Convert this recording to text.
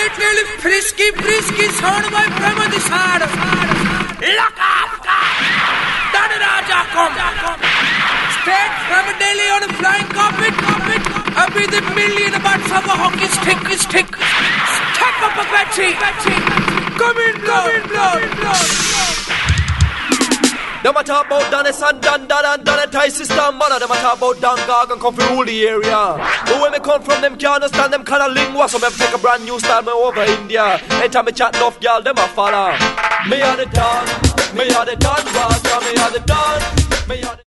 little frisky sound by Pramadisar. Lock up! Dhanaraja come. Straight from Delhi on a flying carpet. I'll be the million bucks of a hockey stick. Stack up a battery. Come in, blood. Them a talk about Dennis and Dan and Thai system, man. Them a talk about Dan Gag and come from rule the area. But when me come from, them can't understand them kind of lingua. So me have to take a brand new style, me over India. Anytime me chat enough, y'all, them a follow. Me are the Dan, me are the Dan, me are the Dan.